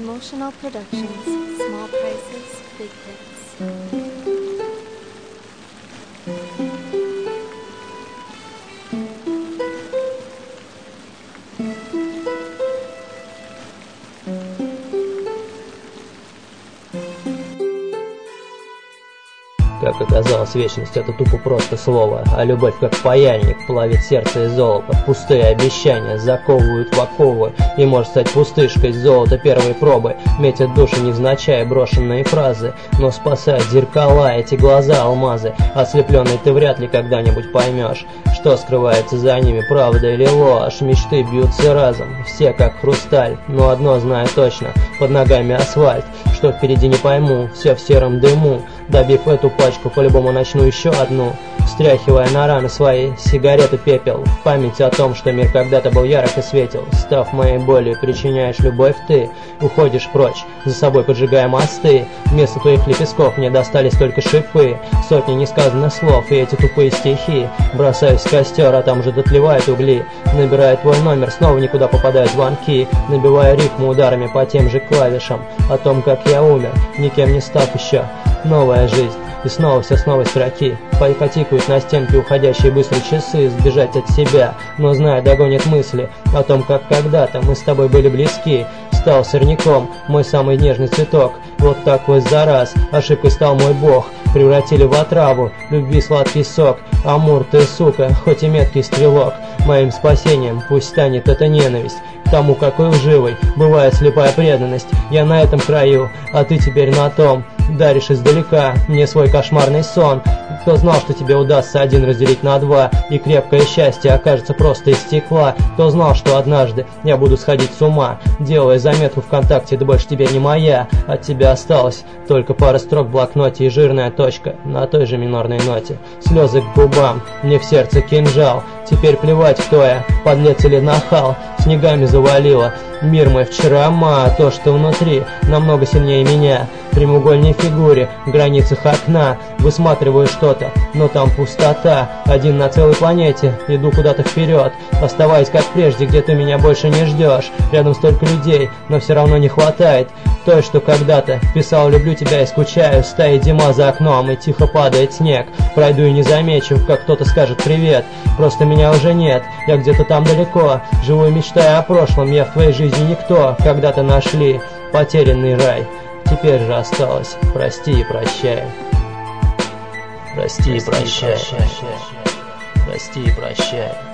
Emotional Productions, small prices, big hits. Как оказалось, вечность — это тупо просто слово, а любовь, как паяльник, плавит сердце и золото. Пустые обещания заковывают в оковы, и может стать пустышкой золото первой пробы. Метят души невзначай брошенные фразы, но спасают зеркала, эти глаза алмазы. Ослепленный ты вряд ли когда-нибудь поймешь, что скрывается за ними, правда или ложь. Мечты бьются разом, все как хрусталь, но одно знаю точно: под ногами асфальт. Что впереди не пойму, все в сером дыму. Добив эту пачку, по-любому начну еще одну, стряхивая на раны свои сигареты пепел. В память о том, что мир когда-то был ярок и светел. Став моей болью, причиняешь любовь ты. Уходишь прочь, за собой поджигая мосты. Вместо твоих лепестков мне достались только шипы, сотни несказанных слов и эти тупые стихи. Бросаюсь в костер, а там же дотлевают угли. Набираю твой номер, снова никуда попадают звонки. Набивая ритмы ударами по тем же клавишам. О том, как я умер, никем не став еще. Новая жизнь, и снова все с новой строки. Потикают на стенке уходящие быстрые часы. Сбежать от себя, но знаю, догонят мысли о том, как когда-то мы с тобой были близки. Стал сорняком мой самый нежный цветок. Вот так вот за раз ошибкой стал мой бог. Превратили в отраву любви сладкий сок. Амур, ты сука, хоть и меткий стрелок. Моим спасением пусть станет эта ненависть к тому, какой лживой бывает слепая преданность. Я на этом краю, а ты теперь на том. Даришь издалека мне свой кошмарный сон. Кто знал, что тебе удастся один разделить на два, и крепкое счастье окажется просто из стекла? Кто знал, что однажды я буду сходить с ума, делая заметку ВКонтакте: да больше тебе не моя. От тебя осталось только пара строк в блокноте и жирная точка на той же минорной ноте. Слезы к губам, мне в сердце кинжал. Теперь плевать, кто я, подлец или нахал. Снегами завалило мир мой вчера, то, что внутри, намного сильнее меня. В прямоугольной фигуре, в границах окна высматриваю что-то, но там пустота. Один на целой планете, иду куда-то вперед, оставаясь как прежде, где ты меня больше не ждешь. Рядом столько людей, но все равно не хватает той, что когда-то писал: люблю тебя и скучаю. Стоит зима за окном и тихо падает снег. Пройду и не замечу, как кто-то скажет привет. Просто меня уже нет, я где-то там далеко. Живу и мечтаю о прошлом, я в твоей жизни никто. Когда-то нашли потерянный рай, теперь же осталось прости и прощай. Прости и прощай. Прости и прощай.